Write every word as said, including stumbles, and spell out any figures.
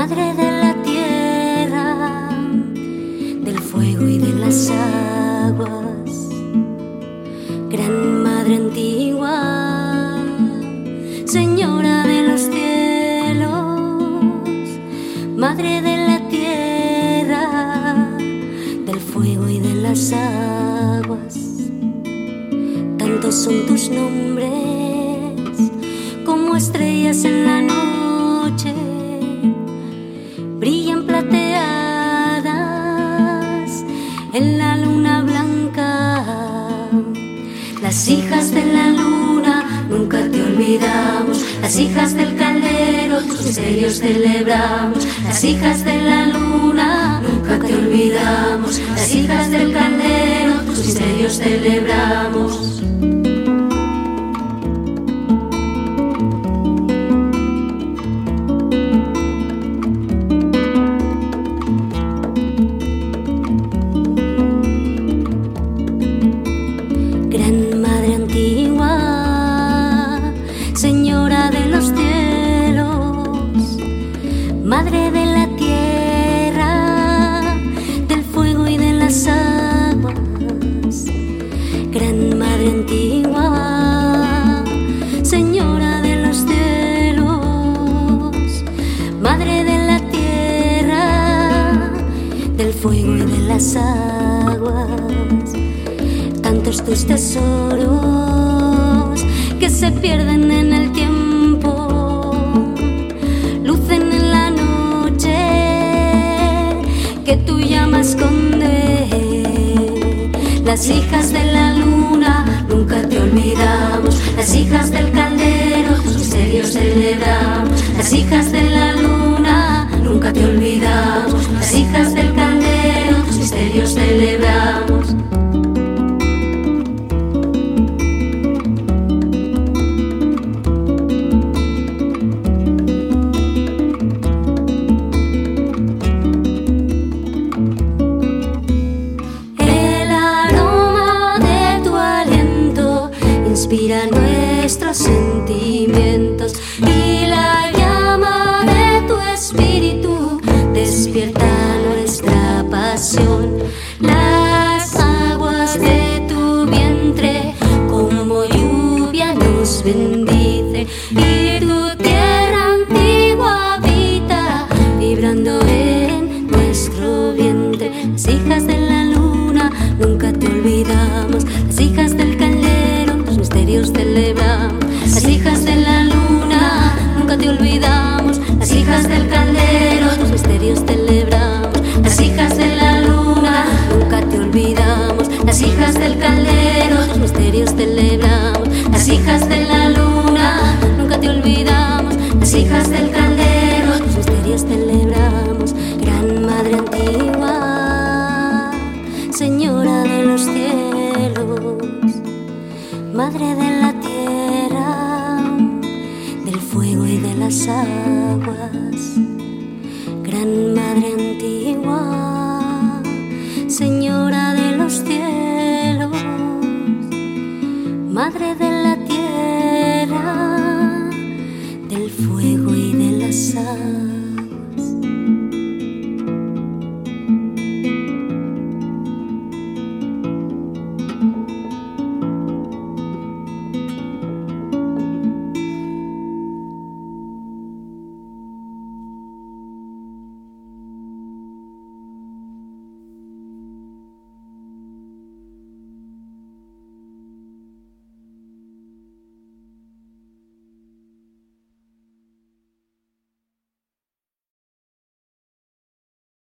Madre de la tierra, del fuego y de las aguas, Gran Madre antigua, Señora de los cielos, Madre de la tierra, del fuego y de las aguas. Tantos son tus nombres como estrellas en la noche, brillan plateadas en la luna blanca. Las hijas de la luna nunca te olvidamos, las hijas del caldero tus misterios celebramos. Las hijas de la luna nunca te olvidamos, las hijas del caldero tus misterios celebramos. Gran Madre antigua, Señora de los cielos, Madre de la tierra, del fuego y de las aguas. Gran Madre antigua, Señora de los cielos, Madre de la tierra, del fuego y de las aguas. Tantos tus tesoros que se pierden en el tiempo, lucen en la noche que tu llama esconde. Las hijas de la luna nunca te olvidamos, las hijas del caldero tus misterios celebramos. Las hijas de la luna nunca te olvidamos, las hijas del caldero tus misterios celebramos. Inspira nuestros sentimientos y la llama de tu espíritu despierta nuestra pasión. Las aguas de tu vientre como lluvia nos bendice y tu tierra antigua habita vibrando en nuestro vientre. Las hijas de la luna nunca te olvidamos, las hijas del caldero misterios celebramos. Las hijas de la luna nunca te olvidamos, las hijas del caldero tus misterios celebramos. Las hijas de la luna nunca te olvidamos, las hijas del caldero tus misterios celebramos. Las hijas de la luna nunca te olvidamos, las hijas del caldero tus misterios celebramos. Gran Madre antigua, Señora de los cielos, Madre de la tierra, del fuego y de las aguas. Gran Madre antigua, Señora de los cielos, Madre de